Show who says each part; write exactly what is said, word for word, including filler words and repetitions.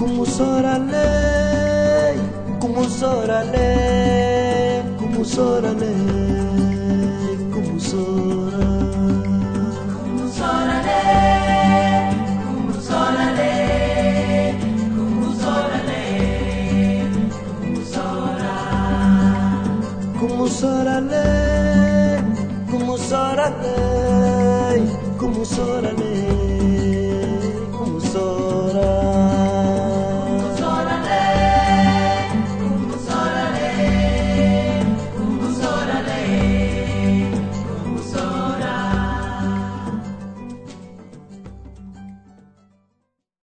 Speaker 1: Kumusarale, kumusarale, kumusarale, kumusara.
Speaker 2: Kumusarale, kumusarale, kumusarale, kumusara.
Speaker 1: Kumusarale, kumusarale, kumusarale.